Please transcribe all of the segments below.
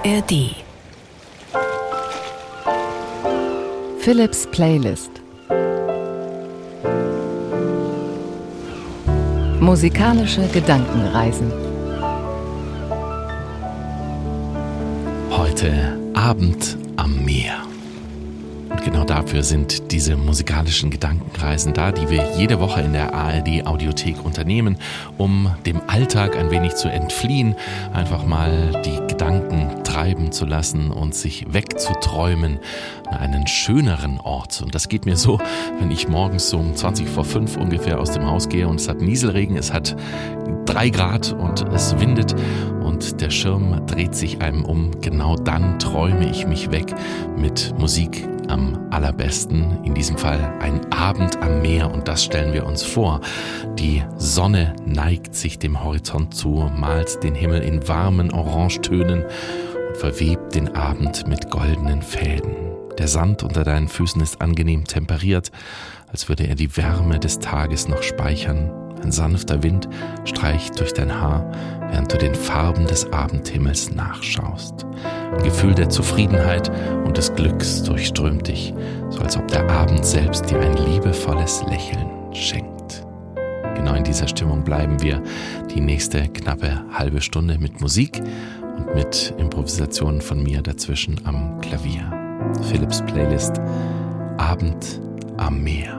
ARD. Philips Playlist. Musikalische Gedankenreisen. Heute Abend am Meer. Und genau dafür sind diese musikalischen Gedankenreisen da, die wir jede Woche in der ARD Audiothek unternehmen, um dem Alltag ein wenig zu entfliehen, einfach mal die Gedanken treiben zu lassen und sich wegzuträumen an einen schöneren Ort. Und das geht mir so, wenn ich morgens so um 5:20 ungefähr aus dem Haus gehe und es hat Nieselregen, es hat 3 Grad und es windet und der Schirm dreht sich einem um. Genau dann träume ich mich weg mit Musik am allerbesten. In diesem Fall ein Abend am Meer, und das stellen wir uns vor. Die Sonne neigt sich dem Horizont zu, malt den Himmel in warmen Orangetönen und verwebt den Abend mit goldenen Fäden. Der Sand unter deinen Füßen ist angenehm temperiert, als würde er die Wärme des Tages noch speichern. Ein sanfter Wind streicht durch dein Haar, während du den Farben des Abendhimmels nachschaust. Ein Gefühl der Zufriedenheit und des Glücks durchströmt dich, so als ob der Abend selbst dir ein liebevolles Lächeln schenkt. Genau in dieser Stimmung bleiben wir die nächste knappe halbe Stunde mit Musik und mit Improvisationen von mir dazwischen am Klavier. Philips Playlist Abend am Meer.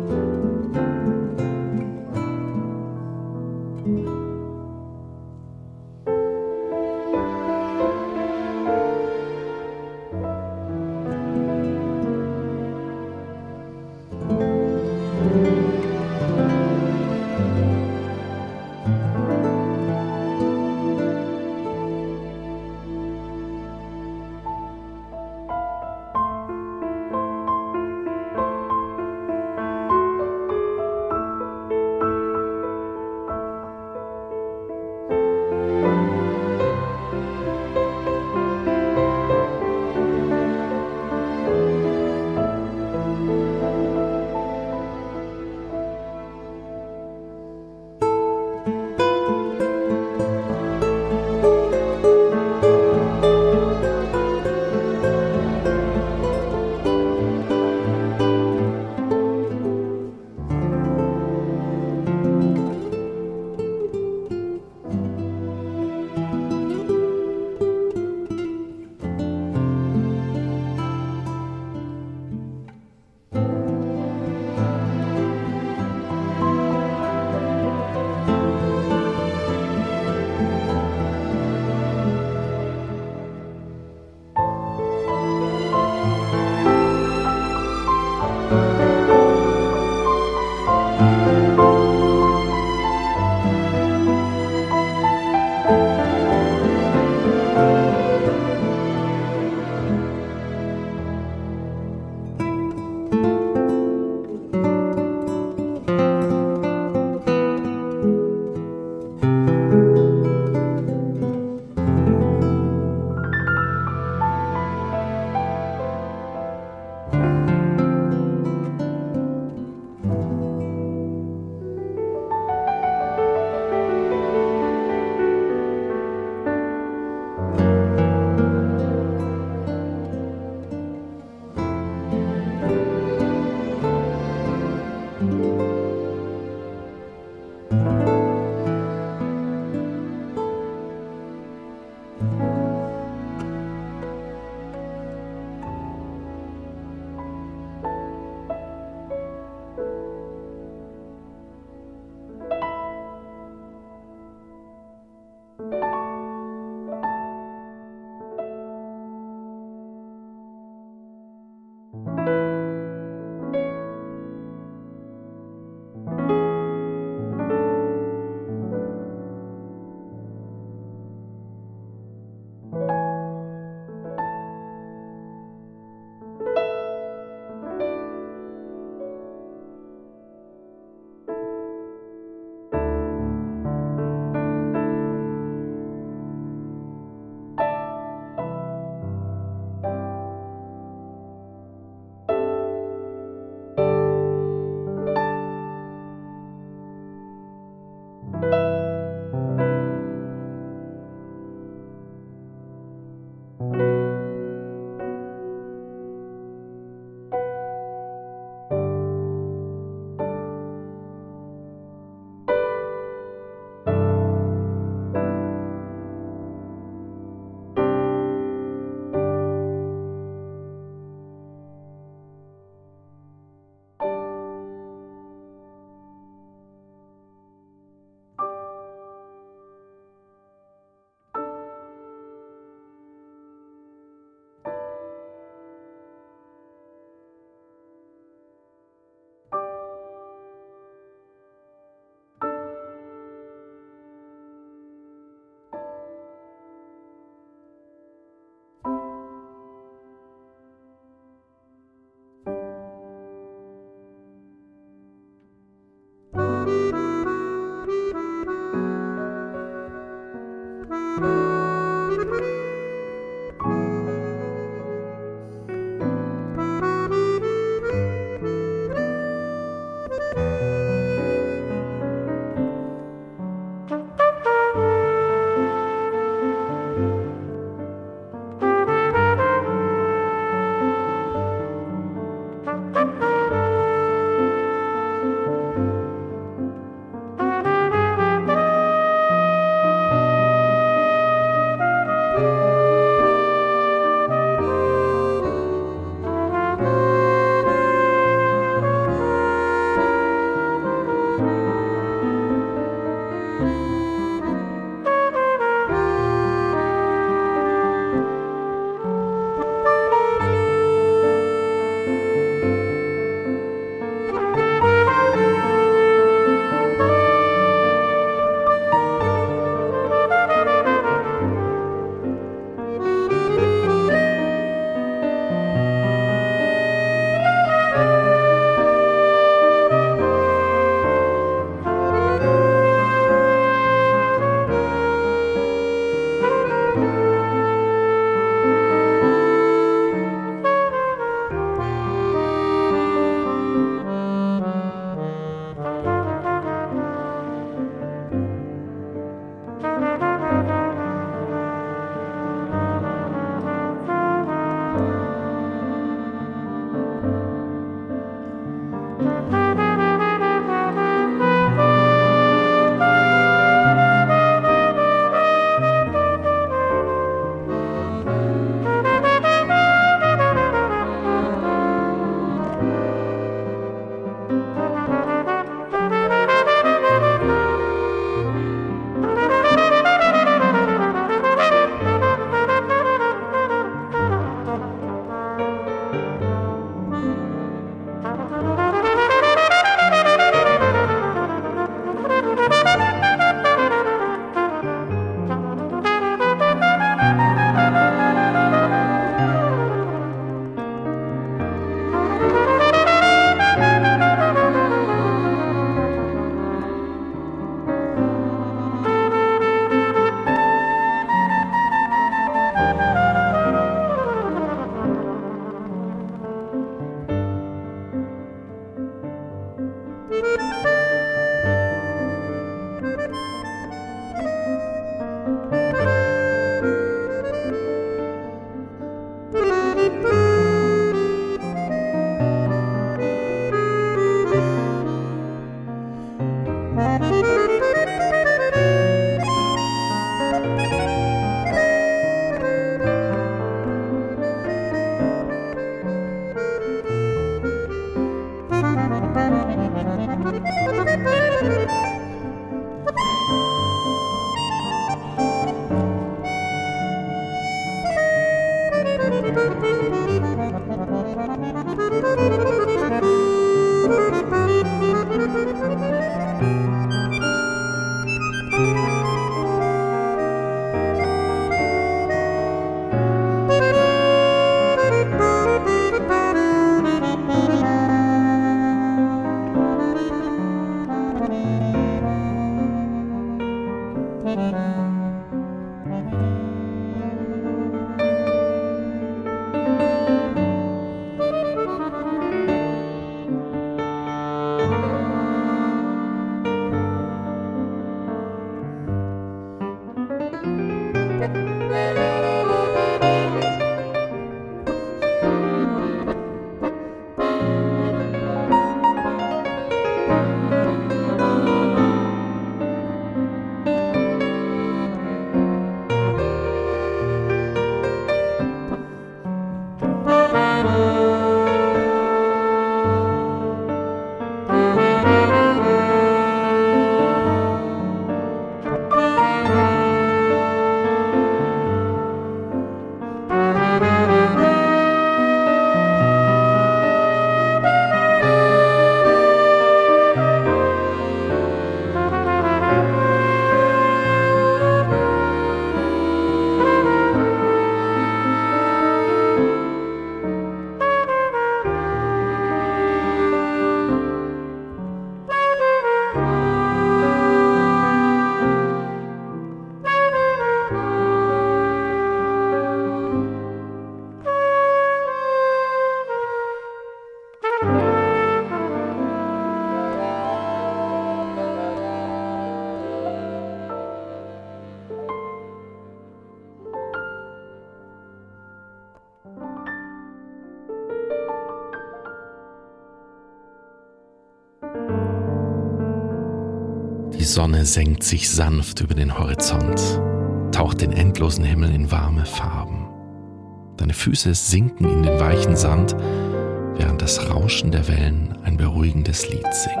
Die Sonne senkt sich sanft über den Horizont, taucht den endlosen Himmel in warme Farben. Deine Füße sinken in den weichen Sand, während das Rauschen der Wellen ein beruhigendes Lied singt.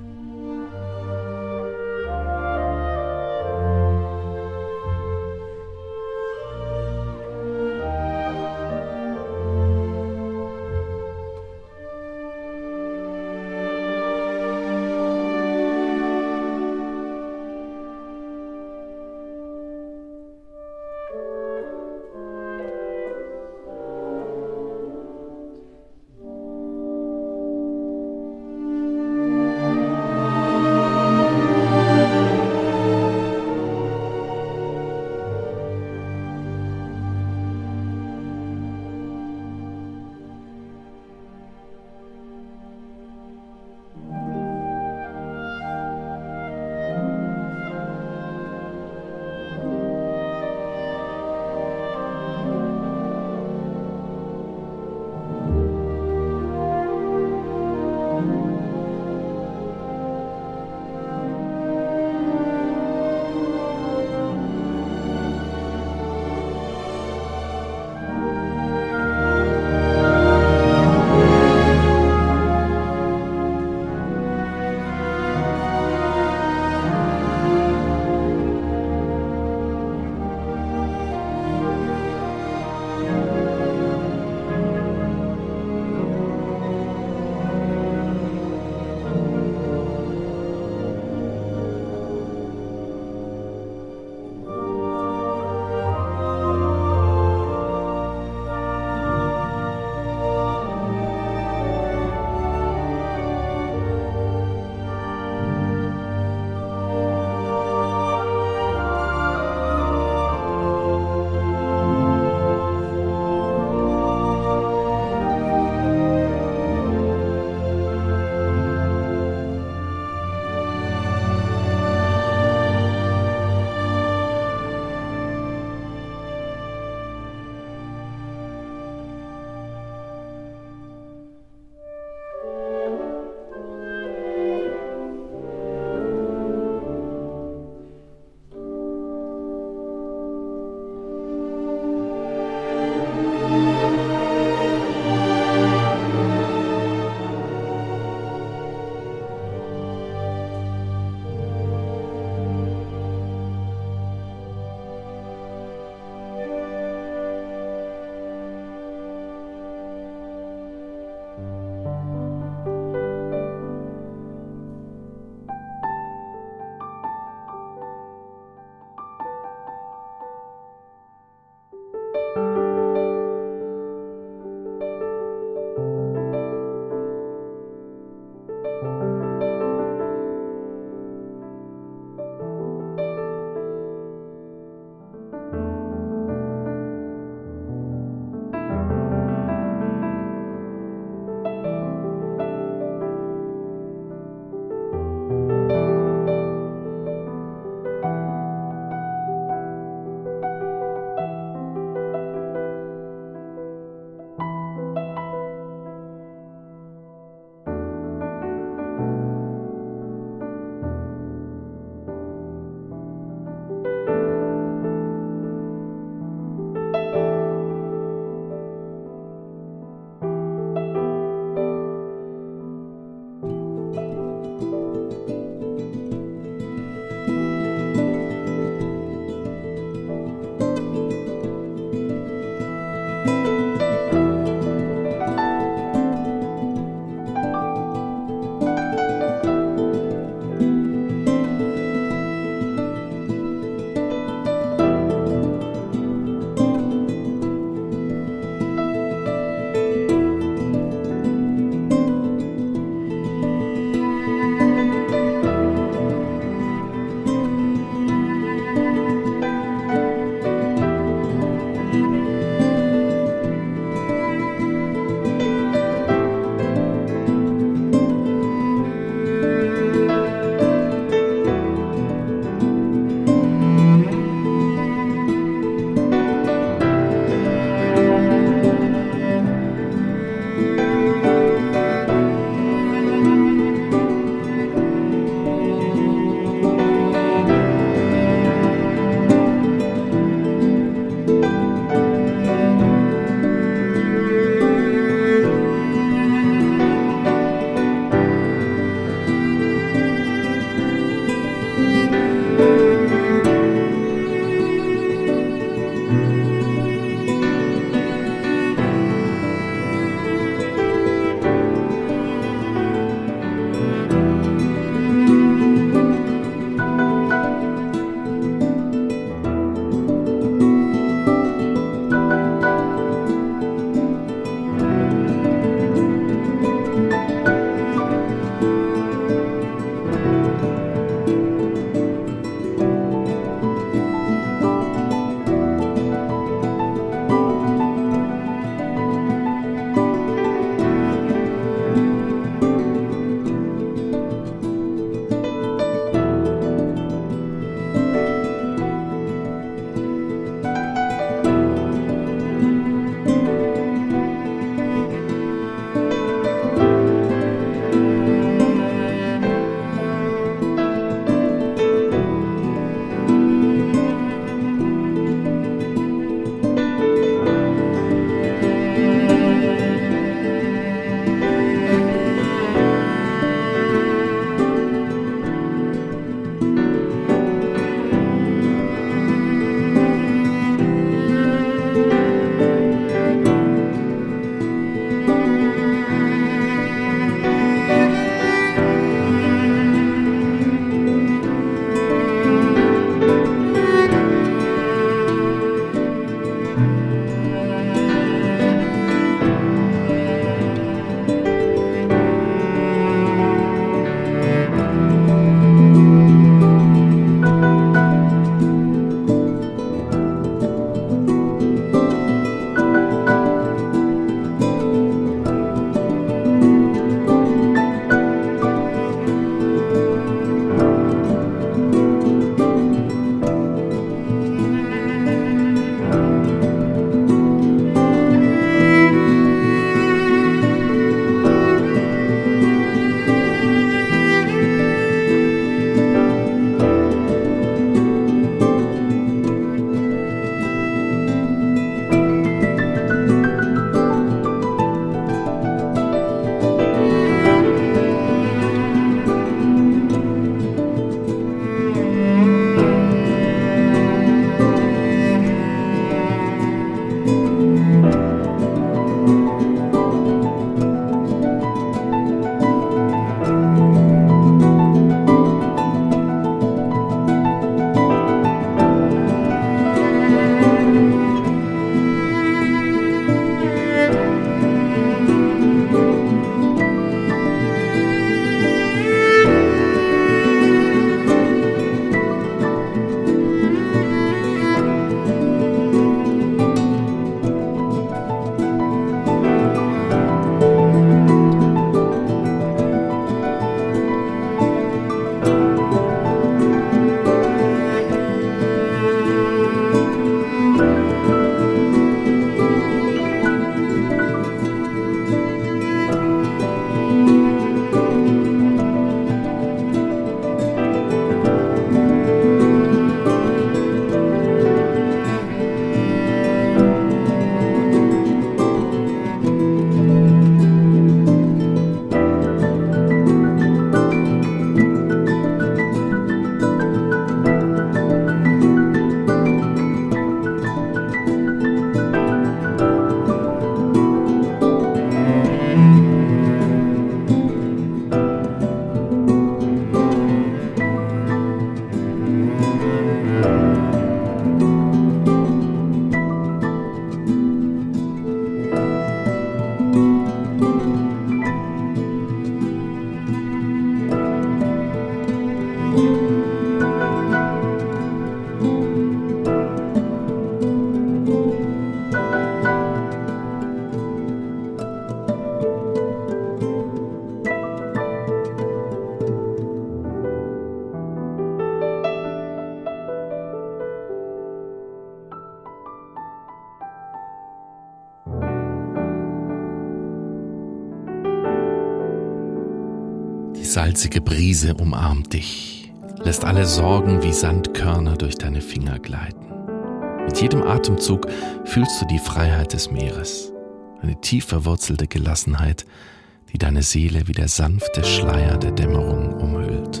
salzige Brise umarmt dich, lässt alle Sorgen wie Sandkörner durch deine Finger gleiten. Mit jedem Atemzug fühlst du die Freiheit des Meeres, eine tief verwurzelte Gelassenheit, die deine Seele wie der sanfte Schleier der Dämmerung umhüllt.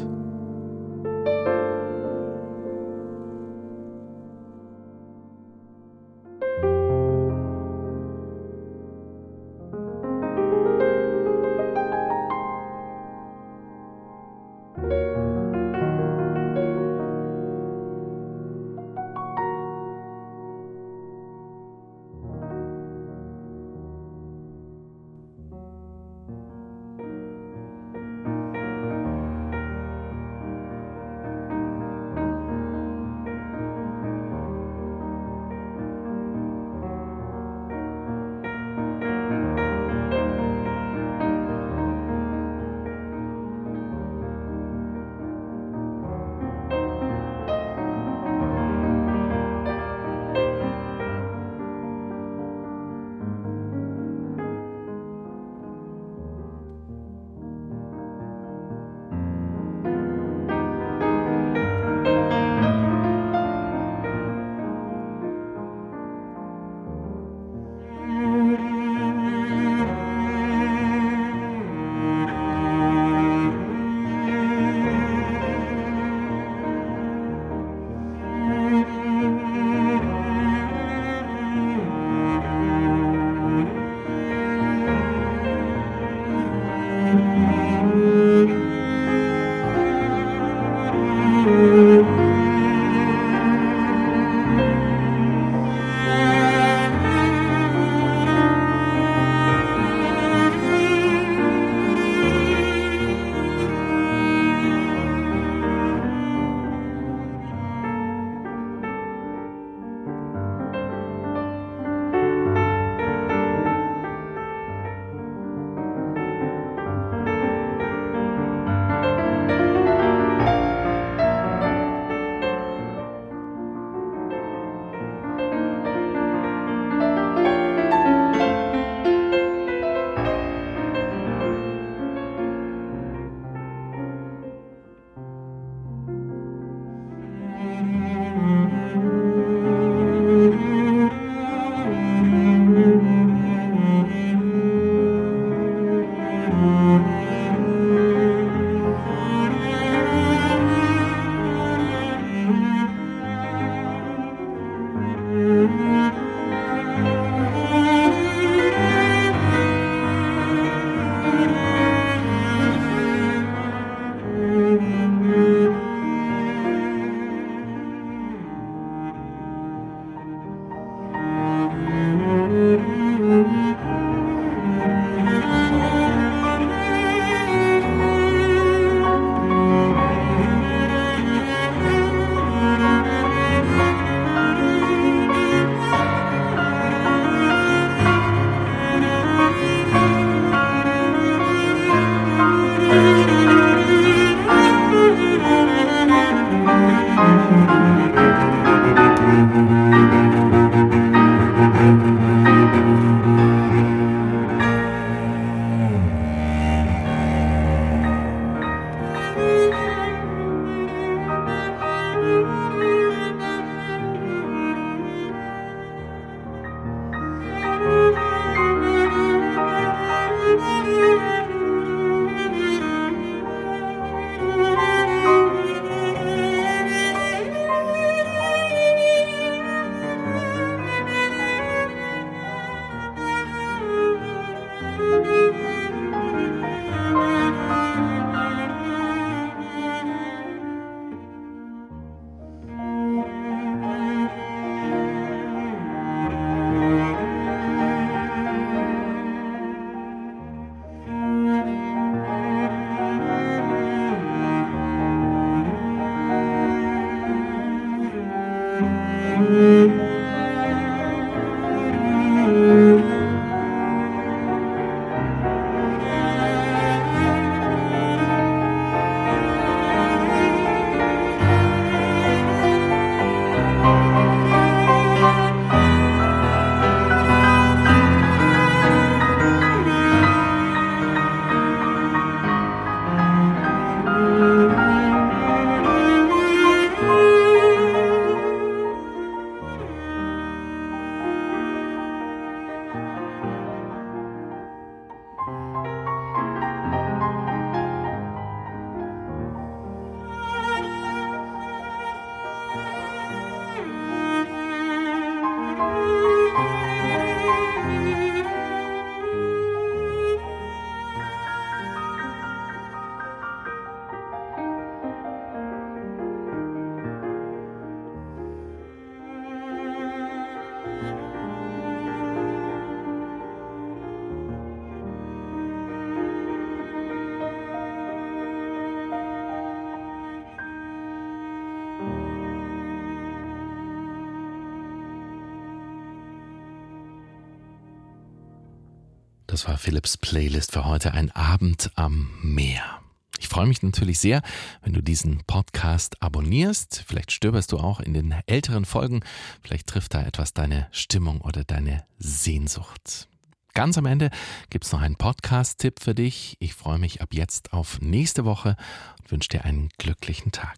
Das war Philipps Playlist für heute, ein Abend am Meer. Ich freue mich natürlich sehr, wenn du diesen Podcast abonnierst. Vielleicht stöberst du auch in den älteren Folgen. Vielleicht trifft da etwas deine Stimmung oder deine Sehnsucht. Ganz am Ende gibt es noch einen Podcast-Tipp für dich. Ich freue mich ab jetzt auf nächste Woche und wünsche dir einen glücklichen Tag.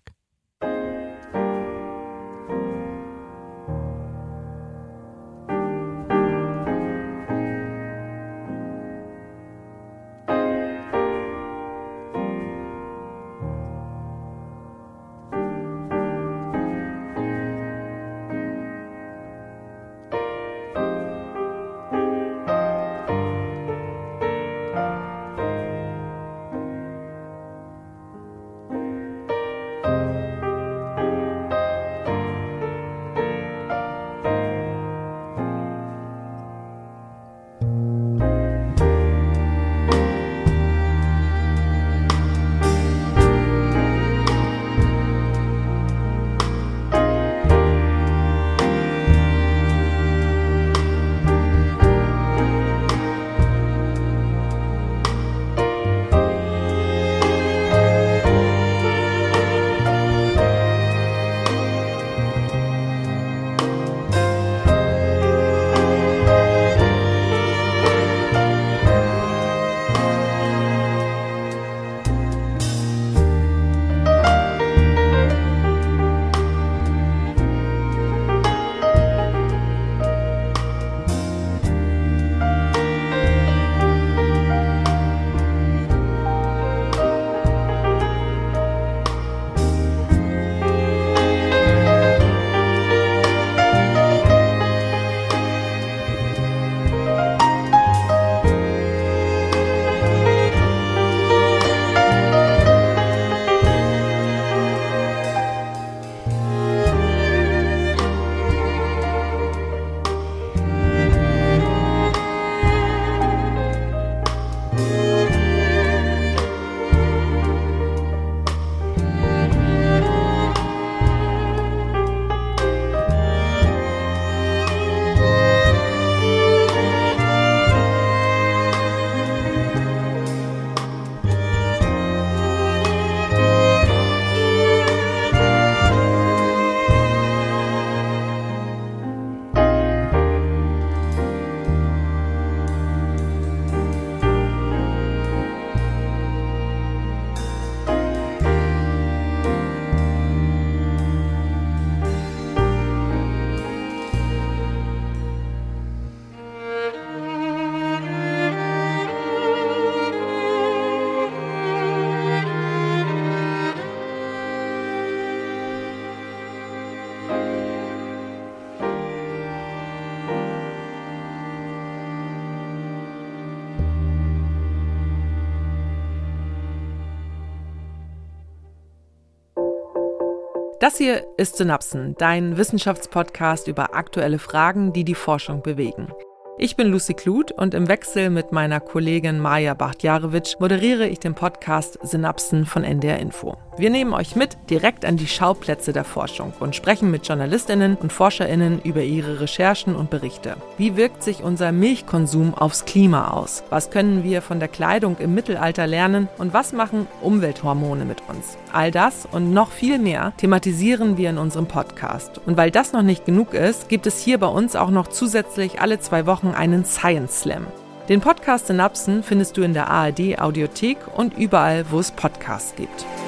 Das hier ist Synapsen, dein Wissenschaftspodcast über aktuelle Fragen, die die Forschung bewegen. Ich bin Lucy Kluth und im Wechsel mit meiner Kollegin Maja Bachtjarewitsch moderiere ich den Podcast Synapsen von NDR Info. Wir nehmen euch mit direkt an die Schauplätze der Forschung und sprechen mit JournalistInnen und ForscherInnen über ihre Recherchen und Berichte. Wie wirkt sich unser Milchkonsum aufs Klima aus? Was können wir von der Kleidung im Mittelalter lernen? Und was machen Umwelthormone mit uns? All das und noch viel mehr thematisieren wir in unserem Podcast. Und weil das noch nicht genug ist, gibt es hier bei uns auch noch zusätzlich alle 2 Wochen einen Science Slam. Den Podcast Synapsen findest du in der ARD Audiothek und überall, wo es Podcasts gibt.